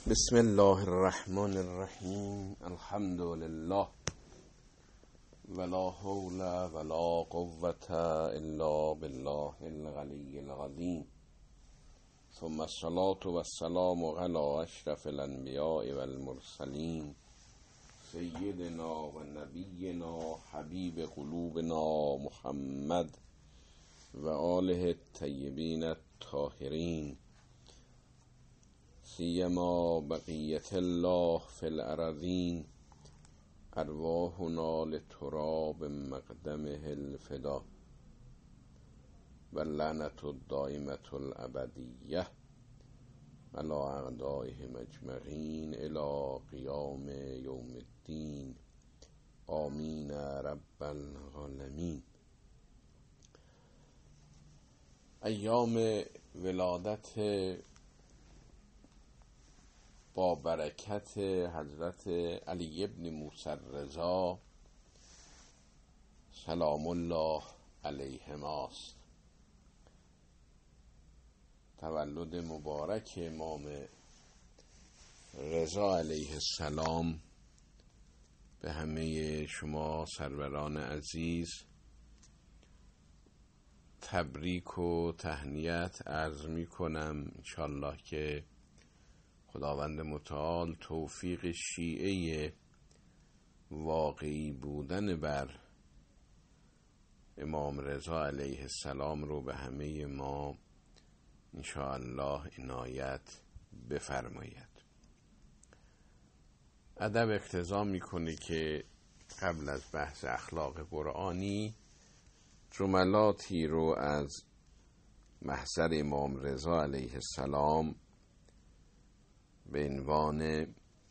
بسم الله الرحمن الرحیم. الحمد لله ولا حول ولا قوة الا بالله العلی العظیم، ثم الصلاة والسلام علی اشرف الانبیاء والمرسلین، سیدنا و نبینا حبیب قلوبنا محمد و آله الطیبین الطاهرین، سیما بقیت الله فی الارضین، ارواحنا لتراب مقدمه الفدا و لعنة الدائمة الابدیه علی اعدائهم اجمعین الی قیام یوم الدین، آمین رب العالمین. ایام ولادت با برکت حضرت علی ابن موسی الرضا سلام الله علیهماست. تولد مبارک امام رضا علیه السلام به همه شما سروران عزیز تبریک و تهنیت عرض می کنم. انشالله که خداوند متعال توفیق شیعه واقعی بودن بر امام رضا علیه السلام رو به همه ما انشاءالله عنایت بفرماید. ادب اقتضا میکنه که قبل از بحث اخلاق قرآنی جملاتی رو از محضر امام رضا علیه السلام به عنوان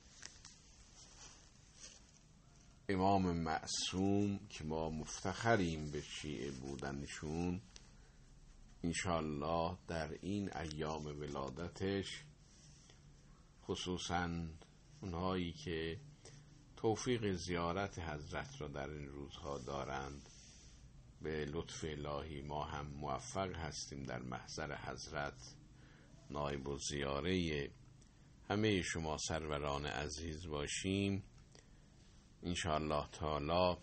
امام معصوم که ما مفتخریم به شیعه بودنشون، انشالله در این ایام ولادتش، خصوصا اونهایی که توفیق زیارت حضرت را در این روزها دارند، به لطف الهی ما هم موفق هستیم در محضر حضرت نایب و زیاره همه شما سروران عزیز باشیم. انشاءالله تعالی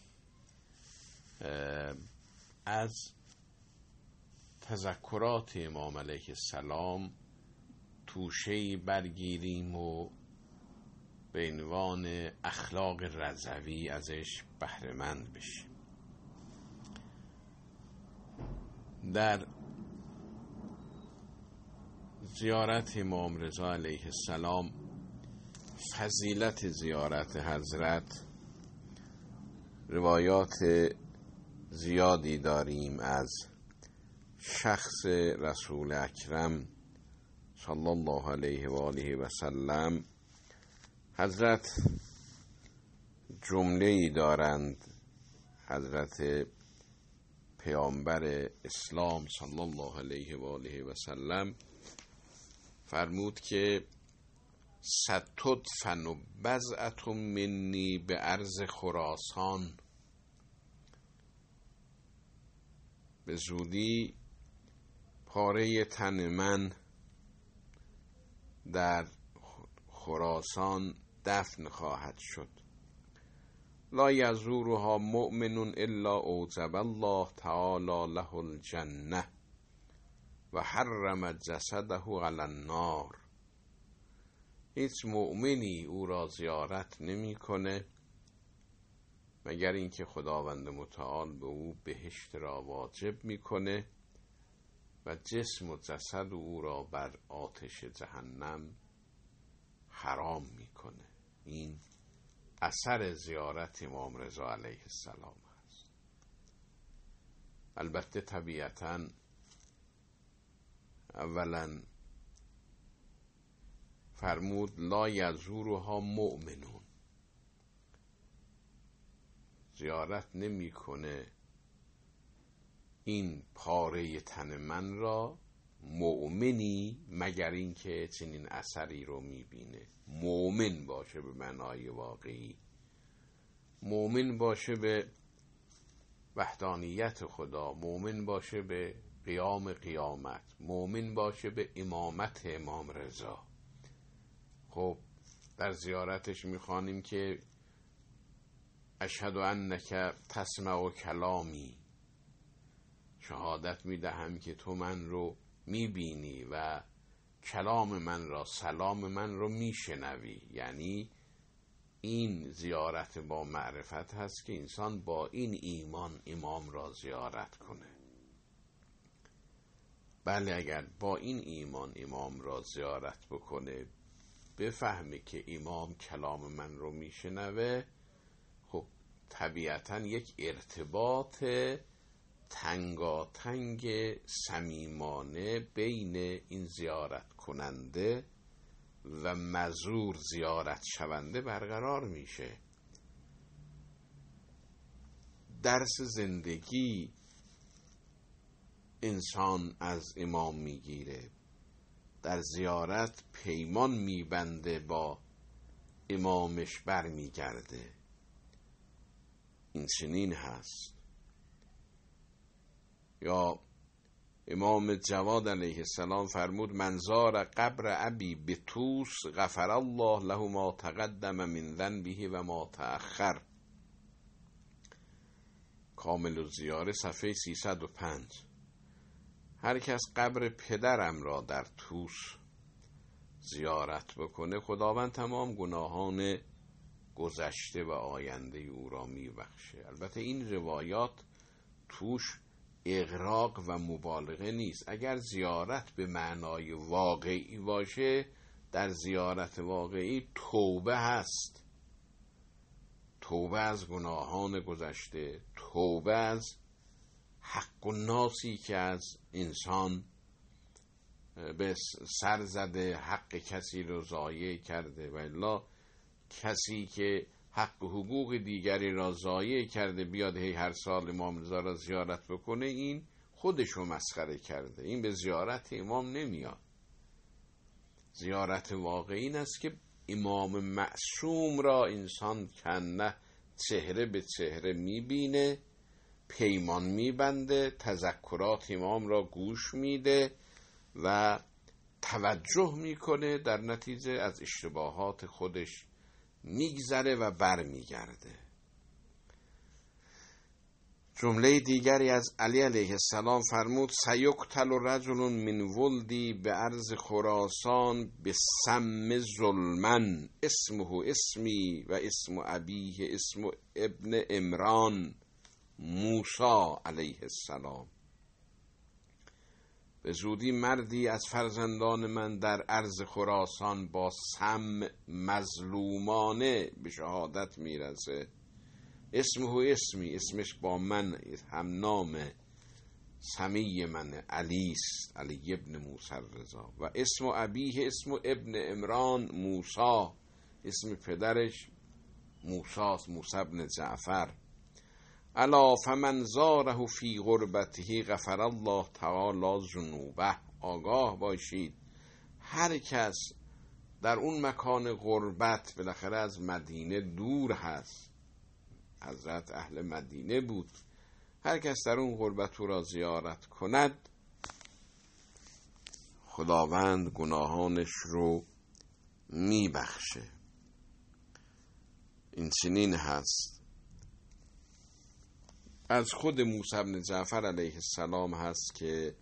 از تذکرات امام علیه السلام توشه‌ای برگیریم و به عنوان اخلاق رضوی ازش بهره‌مند بشیم. در زیارت امام رضا علیه السلام، فضیلت زیارت حضرت، روایات زیادی داریم از شخص رسول اکرم صلی الله علیه و آله و سلم. حضرت جمله‌ای دارند، حضرت پیامبر اسلام صلی الله علیه و آله و سلم فرمود که ستدفن بضعة منی به ارض خراسان، به زودی پاره تن من در خراسان دفن خواهد شد. لا یزورها مؤمن الا اوجب الله تعالی له الجنه و حرم جسده علی النار. هیچ مؤمنی او را زیارت نمی کنه مگر اینکه خداوند متعال به او بهشت را واجب می کنه و جسم و جسد او را بر آتش جهنم حرام می کنه. این اثر زیارت امام رضا علیه السلام است. البته طبیعتاً اولا فرمود لا یزورها مؤمنون، زیارت نمی کنه این پاره تن من را مؤمنی مگر اینکه چنین اثری رو می بینه. مؤمن باشه به معنای واقعی، مؤمن باشه به وحدانیت خدا، مؤمن باشه به قیام قیامت، مؤمن باشه به امامت امام رضا. خب در زیارتش میخوانیم که اشهد انک تسمع کلامی، شهادت میدهم که تو من رو میبینی و کلام من را، سلام من رو میشنوی. یعنی این زیارت با معرفت هست که انسان با این ایمان امام را زیارت کنه. بله اگر با این ایمان امام را زیارت بکنه، بفهمه که امام کلام من رو میشنوه، خب طبیعتا یک ارتباط تنگاتنگ صمیمانه بین این زیارت کننده و مزور زیارت شونده برقرار میشه. درس زندگی انسان از امام میگیره، در زیارت پیمان میبنده، با امامش برمیگرده. این چنین هست. یا امام جواد علیه السلام فرمود من زار قبر ابی بطوس غفر الله له ما تقدم من ذنبه و ما تأخر. کامل الزیاره صفحه 305. هر کس قبر پدرم را در توس زیارت بکنه، خداوند تمام گناهان گذشته و آینده او را میبخشه. البته این روایات توش اغراق و مبالغه نیست. اگر زیارت به معنای واقعی باشه، در زیارت واقعی توبه هست، توبه از گناهان گذشته، توبه از حق الناسی که از انسان به سر زده، حق کسی رو ضایع کرده. و الا کسی که حق و حقوق دیگری را ضایع کرده بیاد هر سال امام رضا را زیارت بکنه، این خودشو مسخره کرده، این به زیارت امام نمیاد. زیارت واقعی این است که امام معصوم را انسان کنه چهره به چهره میبینه، پیمان میبنده، تذکرات امام را گوش میده و توجه میکنه، در نتیجه از اشتباهات خودش میگذره و بر میگرده. جمله دیگری از علی علیه السلام فرمود سیقتل رجل من ولدی به ارض خراسان به سم ظلمن اسمه اسمی و اسم ابیه اسم ابن عمران موسی علیه السلام. به زودی مردی از فرزندان من در ارض خراسان با سم مظلومانه به شهادت میرسه. اسمه اسمی، اسمش با من هم نامه، سمی من علیست، علی ابن موسی رضا. و اسم ابیه اسم ابن عمران موسی، اسم پدرش موسی، موسی ابن جعفر. الا فمن زاره فی غربته غفر الله تعالی ذنوبه. آگاه باشید هر کس در اون مکان غربت، بالاخره از مدینه دور هست، حضرت اهل مدینه بود، هر کس در اون غربت او را زیارت کند، خداوند گناهانش رو میبخشه. این چنین هست. از خود موسی بن جعفر علیه السلام هست که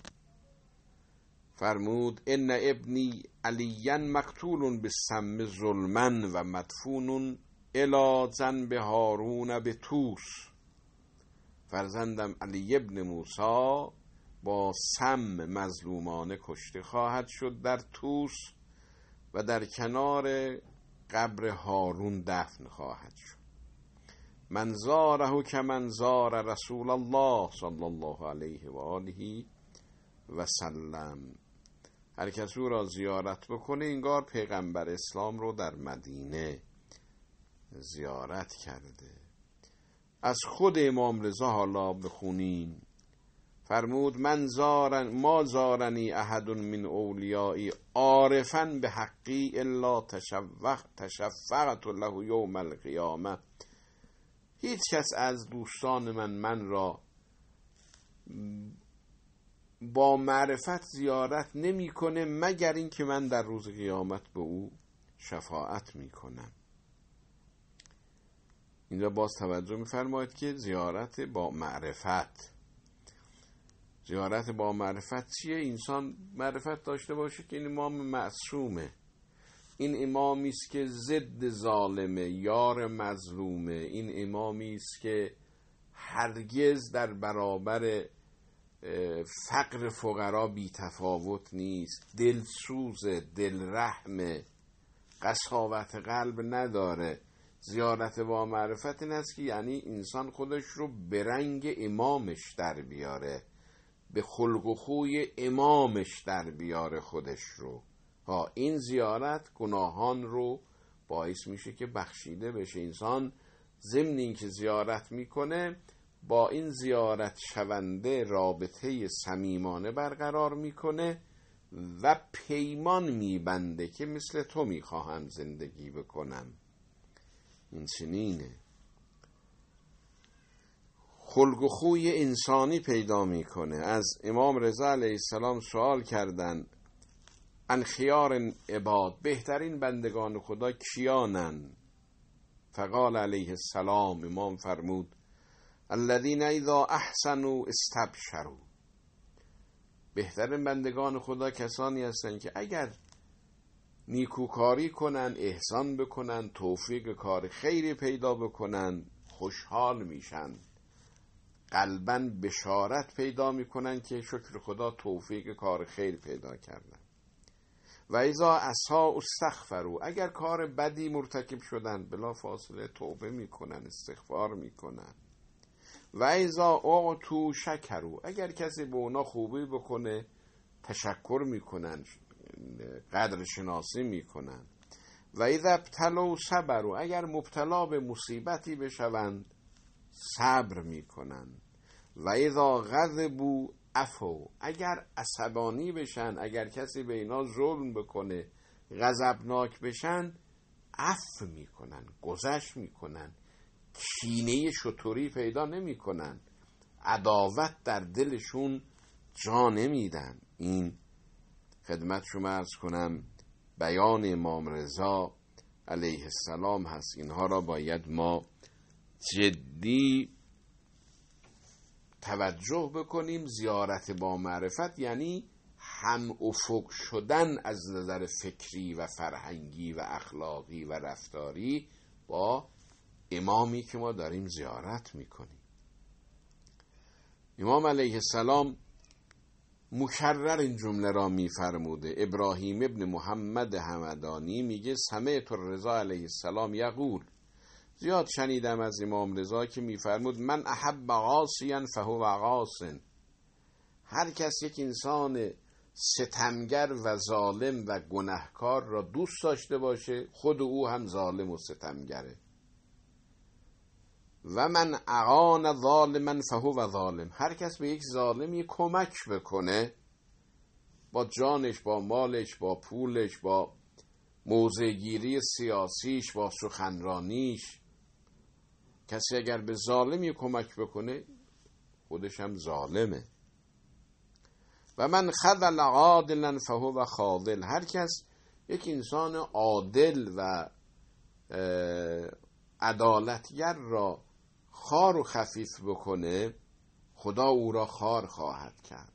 فرمود ان ابنی علی مقتول بالسم ظلما و مدفون الی جنب هارون به توس. فرزندم علی ابن موسی با سم مظلومانه کشته خواهد شد در توس و در کنار قبر هارون دفن خواهد شد. من زاره که من زار رسول الله صلی الله علیه و آله و سلم. هر کس او را زیارت بکنه انگار پیغمبر اسلام رو در مدینه زیارت کرده. از خود امام رضا حالا بخونیم. فرمود ما زارنی احد من اولیایی عارفا به حقی الا تشفقت له یوم القیامه. هیچ کس از دوستان من را با معرفت زیارت نمیکنه مگر اینکه من در روز قیامت به او شفاعت میکنم. اینجا باز توجه میفرماید که زیارت با معرفت، زیارت با معرفت چیه؟ انسان معرفت داشته باشه که این امام معصومه، این امامی است که ضد ظالمه، یار مظلومه، این امامی است که هرگز در برابر فقر فقرا بی تفاوت نیست، دلسوز، دلرحم، قساوت قلب نداره. زیارت با معرفت این است که یعنی انسان خودش رو به رنگ امامش در بیاره، به خلق و خوی امامش در بیاره خودش رو. این زیارت گناهان رو باعث میشه که بخشیده بشه. انسان ضمن این که زیارت میکنه با این زیارت شونده رابطه صمیمانه برقرار میکنه و پیمان میبنده که مثل تو میخواهم زندگی بکنم. این چنینه، خلق و خوی انسانی پیدا میکنه. از امام رضا علیه السلام سوال کردن ان خیار عباد، بهترین بندگان خدا کیانن؟ فقال علیه السلام، امام فرمود الذین اذا احسنوا استبشروا، بهترین بندگان خدا کسانی هستند که اگر نیکوکاری کنن، احسان بکنن، توفیق کار خیری پیدا بکنن، خوشحال میشن، قلباً بشارت پیدا میکنن که شکر خدا توفیق کار خیر پیدا کردن. و اذا اساءوا استغفروا، اگر کار بدی مرتکب شدن بلا فاصله توبه میکنن، استغفار میکنن. و اذا اعطوا شکروا، اگر کسی به اونا خوبی بکنه تشکر میکنن، قدر شناسی میکنن. و اذا ابتلوا صبروا، اگر مبتلا به مصیبتی بشوند صبر میکنن. و اذا غضبوا عفوا، اگر عصبانی بشن، اگر کسی به اینا ظلم بکنه، غضبناک بشن، عفو میکنن، گذشت میکنن، کینه شطوری پیدا نمیکنن، عداوت در دلشون جا نمیدن. این خدمت شما عرض کنم بیان امام رضا علیه السلام هست. اینها را باید ما جدی توجه بکنیم. زیارت با معرفت یعنی هم افق شدن از نظر فکری و فرهنگی و اخلاقی و رفتاری با امامی که ما داریم زیارت میکنیم. امام علیه السلام مکرر این جمله را میفرموده. ابراهیم ابن محمد همدانی میگه سمعت الرضا علیه السلام یقول، زیاد شنیدم از امام رضا که میفرمود من احب عاصیا فهو عاص، هر کس یک انسان ستمگر و ظالم و گناهکار را دوست داشته باشه خود او هم ظالم و ستمگره. و من اعان ظالما فهو ظالم، هر کس به یک ظالمی کمک بکنه با جانش، با مالش، با پولش، با موضع‌گیری سیاسیش، با سخنرانیش، کسی اگر به ظالمی کمک بکنه خودش هم ظالمه. و من خذل عادلا فهو خاذل، هر کس یک انسان عادل و عدالتگر را خوار و خفیف بکنه خدا او را خوار خواهد کرد.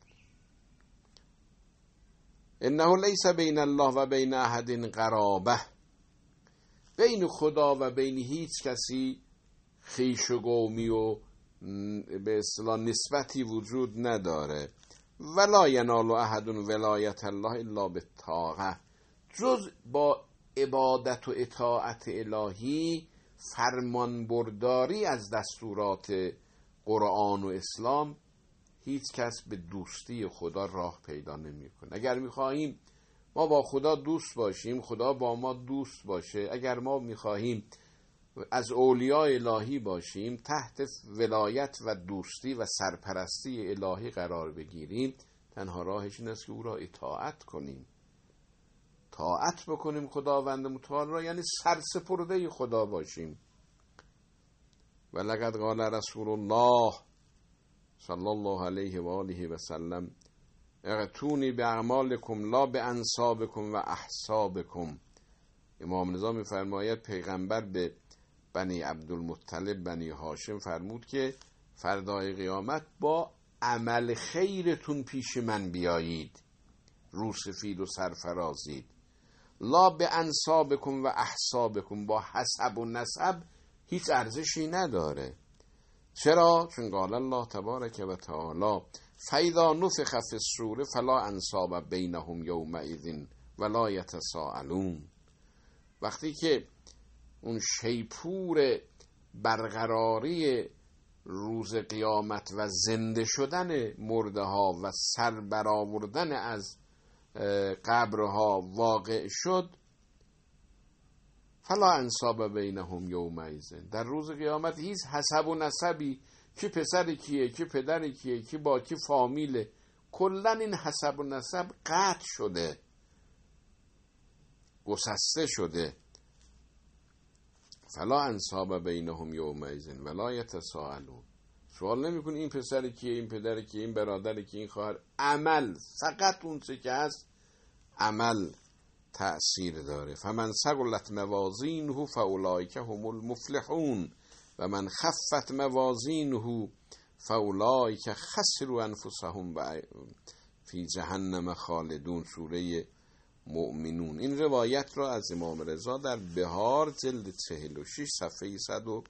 انه لیس بین الله و بین احد قرابه، بین خدا و بین هیچ کسی خویش و قومی و به اصطلاح نسبتی وجود نداره. ولا ینال احد ولایت الله الا بالطاعه، جز با عبادت و اطاعت الهی، فرمان برداری از دستورات قرآن و اسلام، هیچ کس به دوستی خدا راه پیدا نمی‌کنه. اگر می‌خواهیم ما با خدا دوست باشیم، خدا با ما دوست باشه، اگر ما می‌خواهیم از اولیاء الهی باشیم، تحت ولایت و دوستی و سرپرستی الهی قرار بگیریم، تنها راهش این است که او را اطاعت کنیم، طاعت بکنیم خداوند متعال را، یعنی سرسپرده خدا باشیم. و لقد قال رسول الله صلی الله علیه و آله و سلم اغتونی باعمالکم لا بانسابکم و احسابکم، امام رضا میفرماید پیغمبر به بنی عبدالمطلب بنی هاشم فرمود که فردای قیامت با عمل خیرتون پیش من بیایید، روسفید و سرفرازید، لا به انسابکم و احسابکم، با حسب و نسب هیچ ارزشی نداره. چرا؟ چون قال الله تبارک و تعالی فاذا نفخ فی الصور فلا انساب بینهم یومئذ ولا یتساءلون. وقتی که اون شیپور برقراری روز قیامت و زنده شدن مرده ها و سر برآوردن از قبرها واقع شد، فلا انساب بینهم یومئذ، در روز قیامت هیچ حسب و نسبی که پسر کیه، که پدر کیه، که با کی فامیله، کلا این حسب و نسب قطع شده، گسسته شده. فلا انساب بینهم یومئذ ولا یتساءلون. سوال نمی کنی این پسر کیه، این پدر کیه، این برادر کیه، این خواهر. عمل، فقط اون چه که هست عمل تأثیر داره. فمن ثقلت موازینه فاولئک هم المفلحون و من خفت موازینه فاولئک خسروا انفسهم فی جهنم خالدون. سوره مؤمنون. این روایت را از امام رضا در بهار جلد 46 صفحه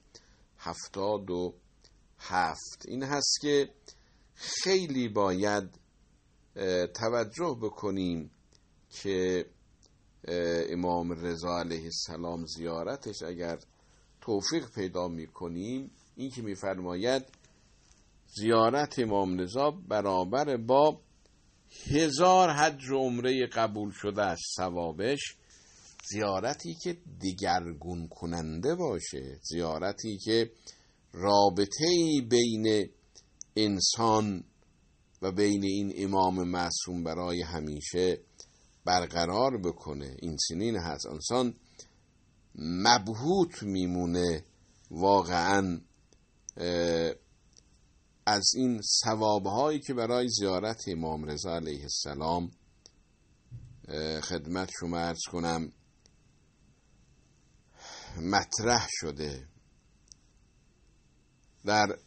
177 این هست که خیلی باید توجه بکنیم که امام رضا علیه السلام زیارتش اگر توفیق پیدا میکنیم، این که میفرماید زیارت امام رضا برابر با 1000 حج و عمره قبول شده از ثوابش. زیارتی که دگرگون کننده باشه، زیارتی که رابطه‌ای بین انسان و بین این امام معصوم برای همیشه برقرار بکنه. این چنین هست انسان مبهوت میمونه واقعا از این ثوابهایی که برای زیارت امام رضا علیه السلام خدمت شما عرض کنم مطرح شده. در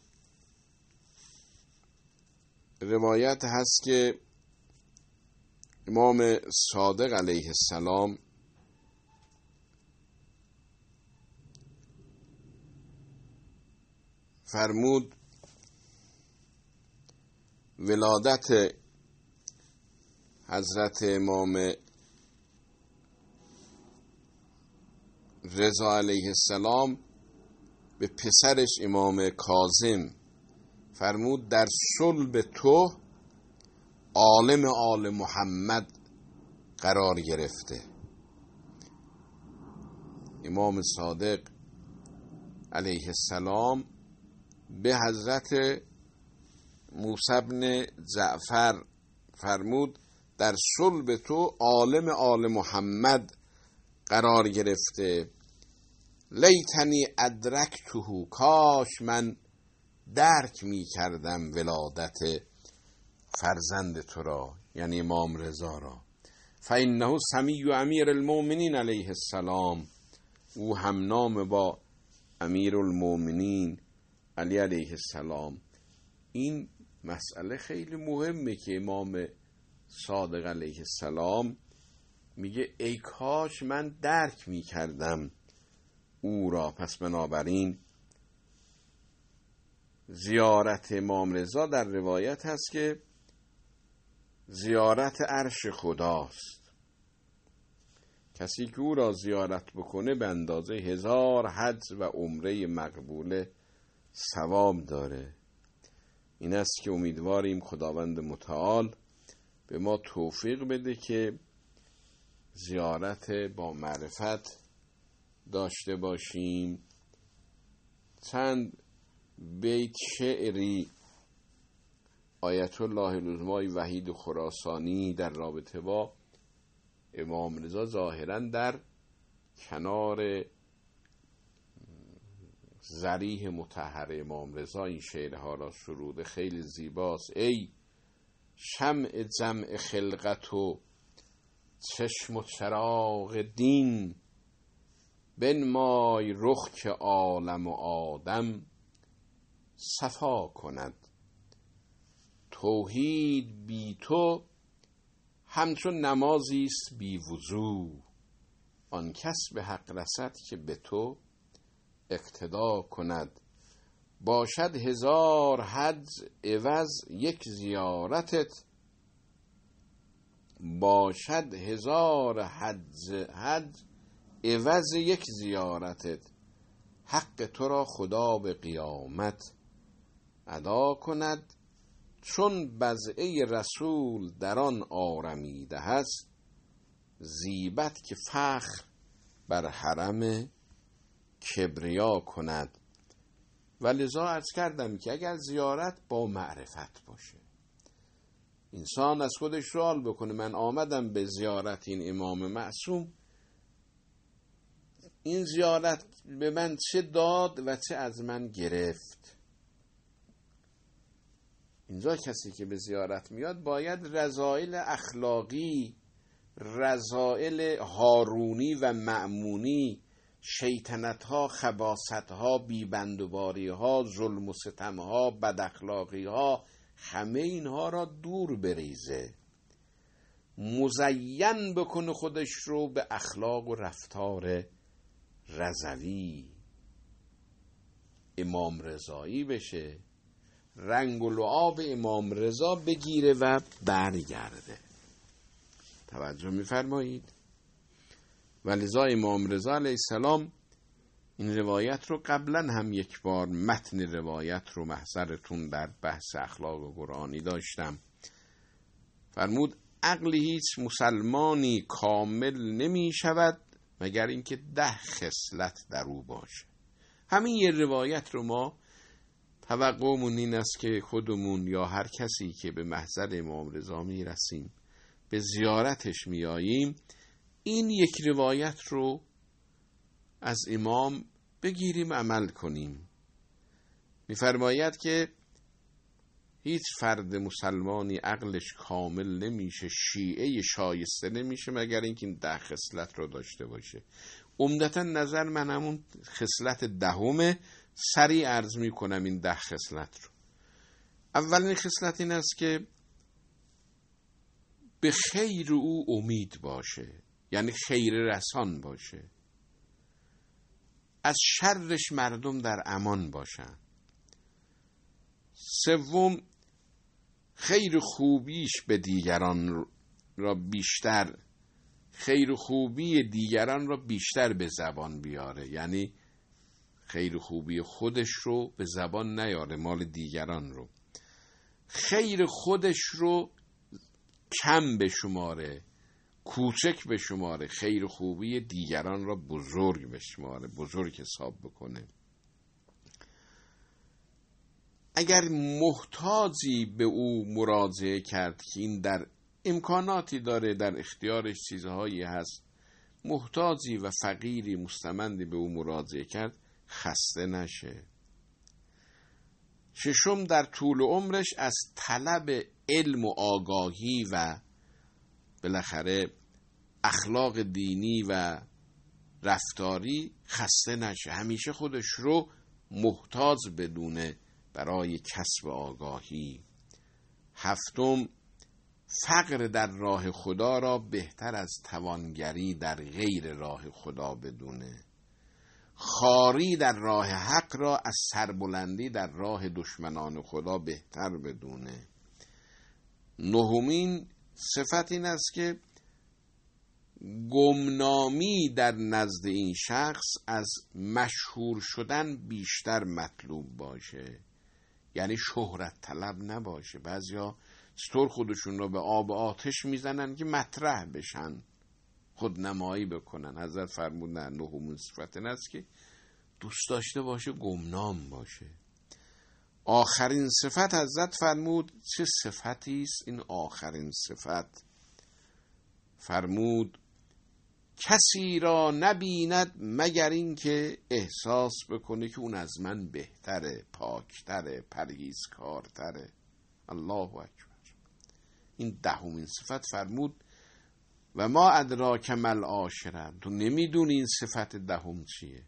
روایت هست که امام صادق علیه السلام فرمود ولادت حضرت امام رضا علیه السلام به پسرش امام کاظم فرمود در صلب تو عالم آل محمد قرار گرفته. امام صادق علیه السلام به حضرت موسی بن جعفر فرمود در صلب تو عالم آل محمد قرار گرفته. لیتنی ادرکته، کاش من درک می کردم ولادت فرزند تو را، یعنی امام رضا را. فانه سمی امیر المؤمنین علیه السلام، او هم نام با امیر المؤمنین علی علیه السلام. این مسئله خیلی مهمه که امام صادق علیه السلام میگه ای کاش من درک میکردم او را. پس بنابراین زیارت امام رضا در روایت هست که زیارت عرش خداست. کسی که او را زیارت بکنه به اندازه 1000 حج و عمره مقبوله ثواب داره. این است که امیدواریم خداوند متعال به ما توفیق بده که زیارت با معرفت داشته باشیم. چند بیت شعری آیت الله العظمای وحید خراسانی در رابطه با امام رضا ظاهراً در کنار ضریح مطهر امام رضا این شعرها را سروده. خیلی زیباست. ای شمع جمع خلقت و چشم و چراغ دین، بنمای رخ که عالم و آدم صفا کند. توحید بی تو همچون نمازیست بی وضو. آن کس به حق رسد که به تو اقتدا کند. باشد هزار حج عوض یک زیارتت. باشد هزار حج عوض یک زیارتت. حق تو را خدا به قیامت ادا کند. چون بضعه رسول در آن آرمیده هست. زیبت که فخر بر حرم کبریا کند. و لذا عرض کردم که اگر زیارت با معرفت باشه، انسان از خودش سوال بکنه من آمدم به زیارت این امام معصوم، این زیارت به من چه داد و چه از من گرفت. اینجا کسی که به زیارت میاد باید رذائل اخلاقی، رذائل هارونی و مأمونی، شیطنت ها، خباثت ها، بیبندوباری ها، ظلم و ستم ها، بداخلاقی ها، همه اینها را دور بریزه، مزین بکنه خودش رو به اخلاق و رفتار رضوی، امام رضایی بشه، رنگ و لعاب امام رضا بگیره و برگرده. توجه می‌فرمایید؟ ولذا امام رضا علیه السلام این روایت رو قبلا هم یک بار متن روایت رو محضرتون در بحث اخلاق قرآنی داشتم. فرمود عقل هیچ مسلمانی کامل نمی شود مگر اینکه 10 خصلت در او باشه. همین یه روایت رو ما توقعمون این است که خودمون یا هر کسی که به محضر امام رضا می رسیم، به زیارتش می آییم، این یک روایت رو از امام بگیریم عمل کنیم. می‌فرماید که هیچ فرد مسلمانی عقلش کامل نمیشه، شیعه شایسته نمیشه مگر اینکه این 10 خصلت رو داشته باشه. عمدتا نظر من همون خصلت 10 سریع عرض میکنم این 10 خصلت رو. اولین خصلت این است که به خیر او امید باشه، یعنی خیر رسان باشه، از شرش مردم در امان باشن. سوم، خیر خوبیش به دیگران را بیشتر، خیر خوبی دیگران را بیشتر به زبان بیاره، یعنی خیر خوبی خودش رو به زبان نیاره، مال دیگران رو. خیر خودش رو کم بشماره، کوچک بشماره، خیر خوبی دیگران را بزرگ بشماره، بزرگ حساب بکنه. اگر محتاجی به او مراجعه کرد که این در امکاناتی داره، در اختیارش چیزهایی هست، محتاجی و فقیری مستمندی به او مراجعه کرد، خسته نشه. ششم، در طول عمرش از طلب علم و آگاهی و بالاخره اخلاق دینی و رفتاری خسته نشه، همیشه خودش رو محتاج بدونه برای کسب آگاهی. هفتم، فقر در راه خدا را بهتر از توانگری در غیر راه خدا بدونه. خاری در راه حق را از سربلندی در راه دشمنان خدا بهتر بدونه. نهمین صفت این است که گمنامی در نزد این شخص از مشهور شدن بیشتر مطلوب باشه، یعنی شهرت طلب نباشه. بعضیا چطور خودشون رو به آب و آتش میزنن که مطرح بشن، خودنمایی بکنن. حضرت فرمودن نهمین صفت این است که دوست داشته باشه گمنام باشه. آخرین صفت حضرت فرمود چه صفتی است این آخرین صفت؟ فرمود کسی را نبیند مگر این که احساس بکنه که اون از من بهتره، پاکتره، پرهیزکارتره. الله اکبر. این 10مین صفت فرمود و ما ادراک مل عاشره، تو نمیدونی این صفت دهم چیه.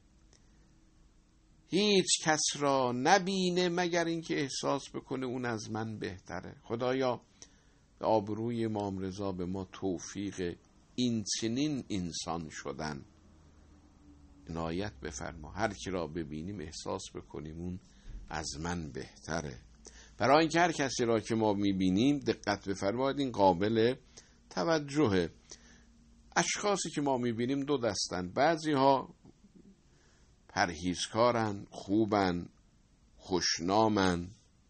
هیچ کس را نبینه مگر اینکه احساس بکنه اون از من بهتره. خدایا به آبروی امام رضا به ما توفیق این چنین انسان شدن عنایت بفرما. هر کی را ببینیم احساس بکنیم اون از من بهتره. برای اینکه هر کسی را که ما میبینیم دقت بفرمایید این قابل توجهه. اشخاصی که ما میبینیم دو دستن، بعضی ها پرهیزکارن، خوبن، خوشنامن،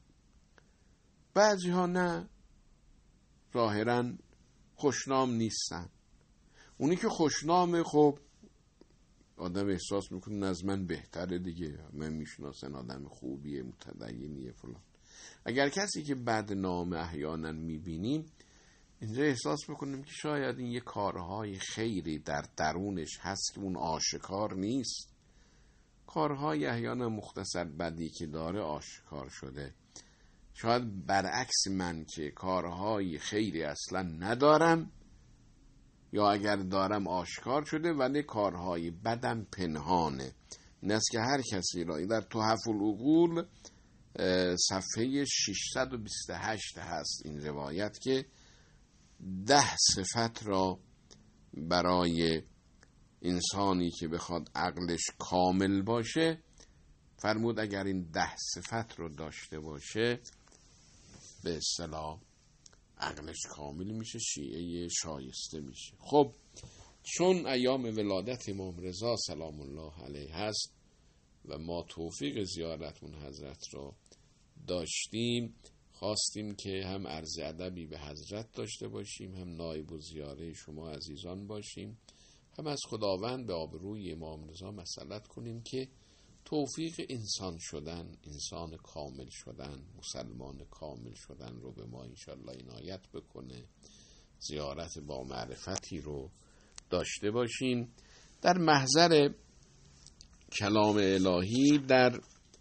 بعضی ها نه، ظاهرا خوشنام نیستن. اونی که خوشنامه خب آدم احساس میکنه از من بهتره دیگه، من میشناسن آدم خوبیه، متدینیه فلان. اگر کسی که بدنام احیانا میبینیم اینجا احساس بکنیم که شاید این یه کارهای خیری در درونش هست که اون آشکار نیست. کارهای احیانا مختصر بدی که داره آشکار شده. شاید برعکس من که کارهای خیری اصلا ندارم، یا اگر دارم آشکار شده ولی کارهای بدم پنهانه. این است که هر کسی را در تحف العقول صفحه 628 هست این روایت که 10 صفت را برای انسانی که بخواد عقلش کامل باشه فرمود اگر این 10 صفت رو داشته باشه به اصطلاح عقلش کامل میشه، شیعه شایسته میشه. خب چون ایام ولادت امام رضا سلام الله علیه هست و ما توفیق زیارت اون حضرت را داشتیم، خواستیم که هم عرض ادبی به حضرت داشته باشیم، هم نایب و زیاره شما عزیزان باشیم، هم از خداوند به آبروی امام رضا مسئلت کنیم که توفیق انسان شدن، انسان کامل شدن، مسلمان کامل شدن رو به ما انشالله عنایت بکنه، زیارت با معرفتی رو داشته باشیم. در محضر کلام الهی در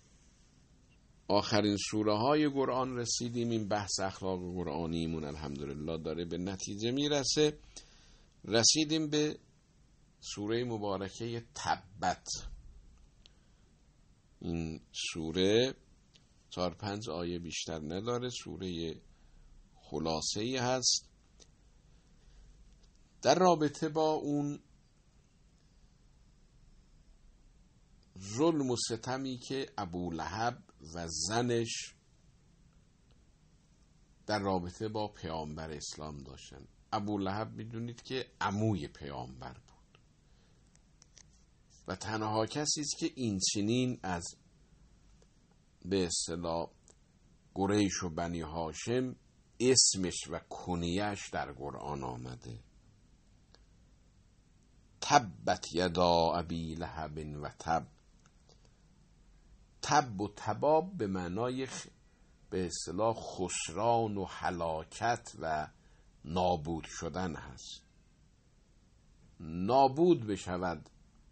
آخرین سوره های قرآن رسیدیم. این بحث اخلاق قرآنیمون الحمدلله داره به نتیجه میرسه. رسیدیم به سوره مبارکه تبت. این سوره 4-5 آیه بیشتر نداره، سوره خلاصه‌ای هست در رابطه با اون ظلم و ستمی که ابولهب و زنش در رابطه با پیامبر اسلام داشتن. ابولهب میدونید که عموی پیامبر بود و تنها کسی است که این چنین از به اصطلاح قریش و بنی هاشم اسمش و کنیه‌اش در قرآن آمده. تبت یدا ابی لهب و تب. تب و تباب به معنای به اصطلاح خسران و هلاکت و نابود شدن هست. نابود بشود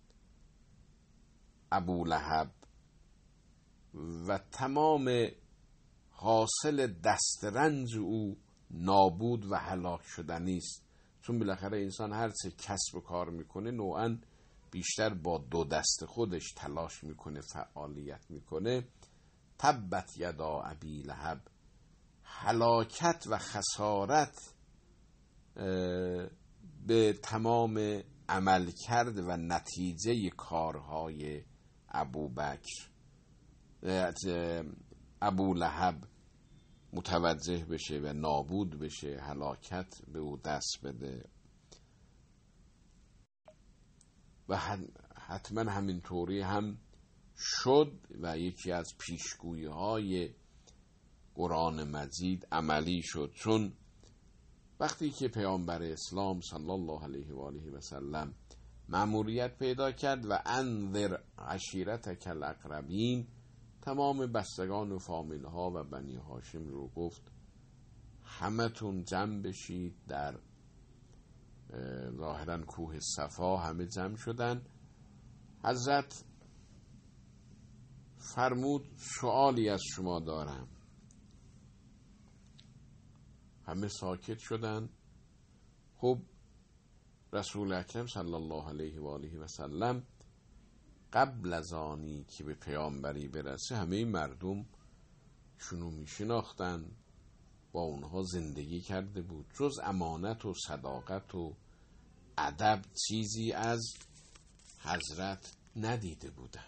ابولهب و تمام حاصل دسترنج او نابود و هلاک شدنی است. چون بالاخره انسان هر چه کسب و کار میکنه نوعاً بیشتر با دو دست خودش تلاش میکنه، فعالیت میکنه. تبت یدا ابی لهب، هلاکت و خسارت به تمام عمل کرد و نتیجه کارهای ابولهب متوجه بشه و نابود بشه، هلاکت به او دست بده. و حتما همینطوری هم شد و یکی از پیشگویی های قرآن مجید عملی شد. چون وقتی که پیامبر اسلام صلی الله علیه و آله و سلم مأموریت پیدا کرد و انذر عشیرتک الاقربین، تمام بستگان و فامیل ها و بنی هاشم رو گفت همتون جمع بشید در ظاهرا کوه صفا. همه جمع شدن. حضرت فرمود سوالی از شما دارم. همه ساکت شدن. خب رسول اکرم صلی الله علیه و آله و سلم قبل از آنی که به پیامبری برسه همه مردم شونو میشناختن، با اونها زندگی کرده بود، جز امانت و صداقت و ادب چیزی از حضرت ندیده بودن.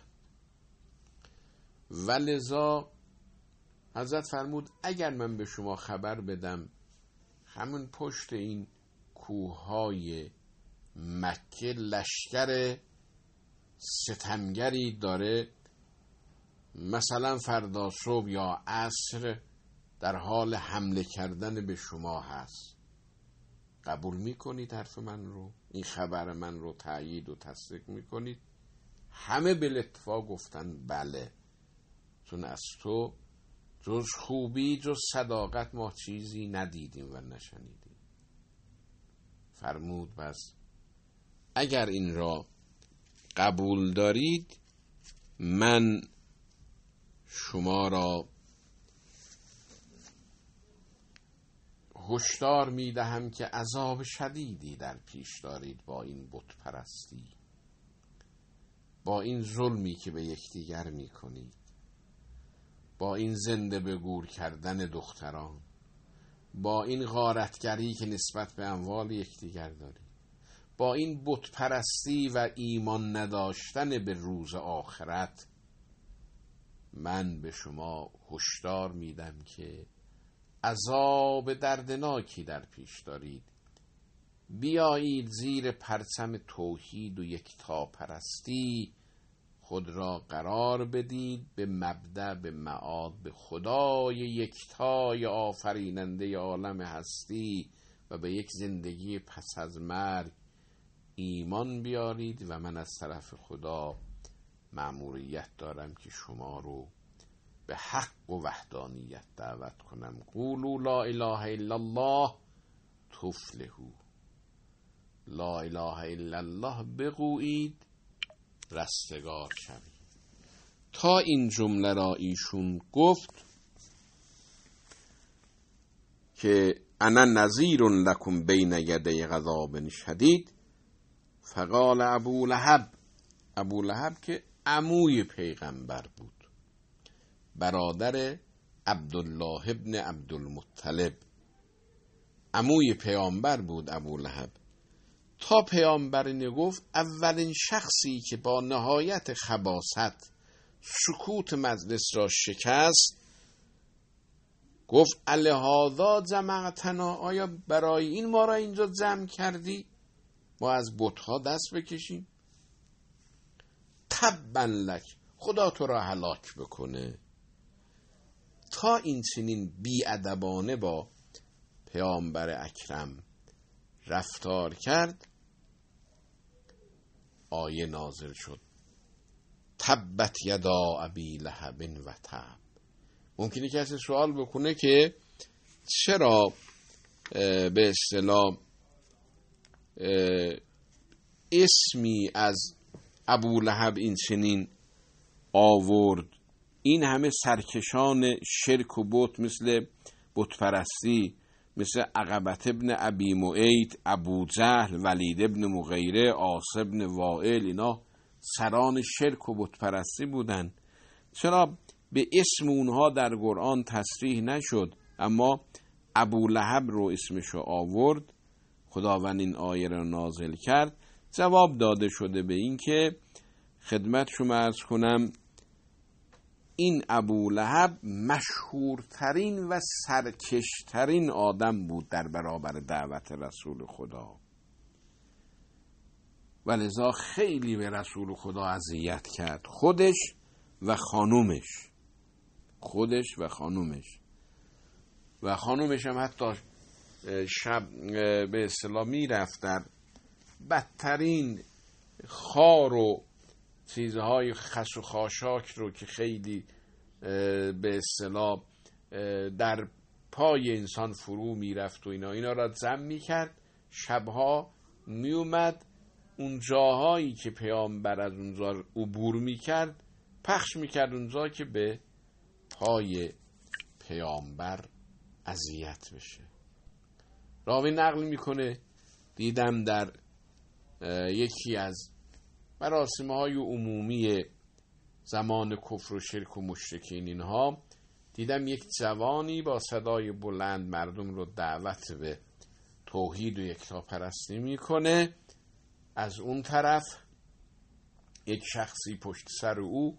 ولذا حضرت فرمود اگر من به شما خبر بدم همون پشت این کوههای مکه لشکر ستمگری داره، مثلا فردا صبح یا عصر در حال حمله کردن به شما هست، قبول میکنید حرف من رو؟ این خبر من رو تایید و تصدیق میکنید؟ همه به اتفاق گفتن بله، چون از تو جز خوبی جز صداقت ما چیزی ندیدیم و نشنیدیم. فرمود بس اگر این را قبول دارید من شما را هشدار میدهم که عذاب شدیدی در پیش دارید با این بت پرستی، با این ظلمی که به یکدیگر میکنید، با این زنده به گور کردن دختران، با این غارتگری که نسبت به اموال یکدیگر دارید، با این بت پرستی و ایمان نداشتن به روز آخرت. من به شما هشدار میدم که عذاب دردناکی در پیش دارید. بیایید زیر پرچم توحید و یکتاپرستی خود را قرار بدید، به مبدأ به معاد به خدای یکتای آفریننده عالم هستی و به یک زندگی پس از مرگ ایمان بیارید و من از طرف خدا مأموریت دارم که شما رو به حق و وحدانیت دعوت کنم. قولوا لا اله الا الله تفلحوا، لا اله الا الله بگویید رستگار شوید. تا این جمله را ایشون گفت که انا نذیر لکم بین یدی عذاب شدید، فقال ابو لهب که عموی پیغمبر بود، برادر عبدالله ابن عبدالمطلب، عموی پیامبر بود ابو لهب. تا پیامبر نگفت اولین شخصی که با نهایت خباثت سکوت مجلس را شکست گفت الهذا جمعتنا، آیا برای این ما را اینجا جمع کردی؟ ما از بت‌ها دست بکشیم؟ تبا لک، خدا تو را هلاک بکنه. تا این چنین بی‌ادبانه با پیامبر اکرم رفتار کرد، آیه نازل شد تبت یدا ابی لهب و تب. ممکنه کسی سوال بکنه که چرا به اصطلاح اسمی از ابو لهب این چنین آورد؟ این همه سرکشان شرک و بت، مثل بت پرستی، مثل عقبت ابن ابی معیط، ابو جهل، ولید ابن مغیره، عاص ابن وائل، اینا سران شرک و بت پرستی بودن. چرا به اسم اونها در قرآن تصریح نشد اما ابو لهب رو اسمشو آورد؟ خداوند این آیه رو نازل کرد. جواب داده شده به این که خدمت شما عرض کنم این ابو لهب مشهورترین و سرکشترین آدم بود در برابر دعوت رسول خدا و لذا خیلی به رسول خدا اذیت کرد، خودش و خانومش هم حتی شب به اصطلاح میرفت در بدترین خار و چیزهای خس و خاشاک رو که خیلی به اصطلاح در پای انسان فرو میرفت و اینا را جمع میکرد، شبها میومد اون جاهایی که پیامبر از اونجا عبور میکرد پخش میکرد اونجا که به پای پیامبر اذیت بشه. راوی نقل میکنه دیدم در یکی از مراسم‌های عمومی زمان کفر و شرک و مشرکین اینها، دیدم یک جوانی با صدای بلند مردم رو دعوت به توحید و یکتاپرستی میکنه. از اون طرف یک شخصی پشت سر او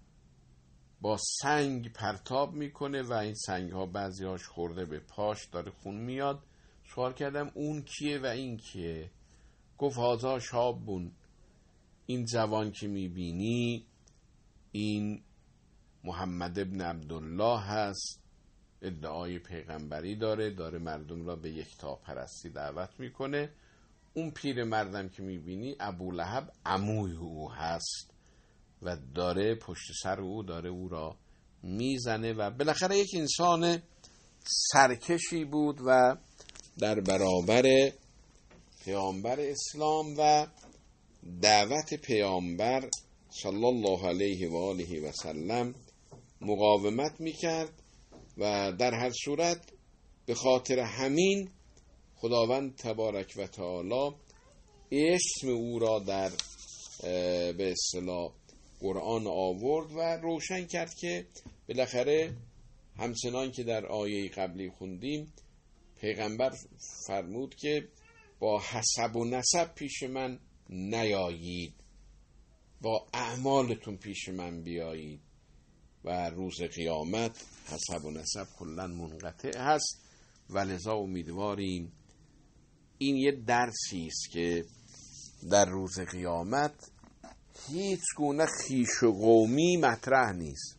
با سنگ پرتاب میکنه و این سنگ ها بعضی هاش خورده به پاش، داره خون میاد. سوال کردم اون کیه و این کیه؟ گفت هازا شابون، این جوان که میبینی این محمد ابن عبدالله هست، ادعای پیغمبری داره مردم را به یکتاپرستی دعوت میکنه. اون پیر مردم که میبینی ابولهب عموی او هست و داره پشت سر او داره او را میزنه. و بالاخره یک انسان سرکشی بود و در برابر پیامبر اسلام و دعوت پیامبر صلی الله علیه و آله و سلم مقاومت میکرد و در هر صورت به خاطر همین خداوند تبارک و تعالی اسم او را در به اصطلاح قرآن آورد و روشن کرد که بالاخره همچنان که در آیه قبلی خوندیم پیغمبر فرمود که با حسب و نسب پیش من نیایید، با اعمالتون پیش من بیایید. و روز قیامت حسب و نسب کلا منقطع هست و لذا امیدواریم این یه درسی است که در روز قیامت هیچ گونه خویش و قومی مطرح نیست.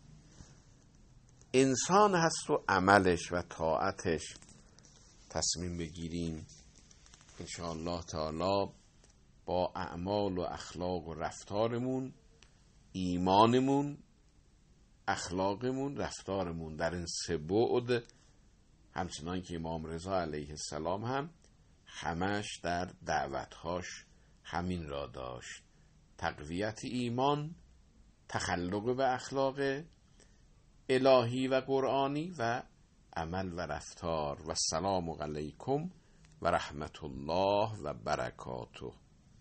انسان هست و عملش و طاعتش تصمیم بگیریم انشاءالله تعالی با اعمال و اخلاق و رفتارمون، ایمانمون، اخلاقمون، رفتارمون در این سه بعد، همچنان که امام رضا علیه السلام هم همش در دعوتهاش همین را داشت: تقویت ایمان، تخلق به اخلاق الهی و قرآنی و عمل و رفتار. و السلام علیکم و رحمت الله و برکاته.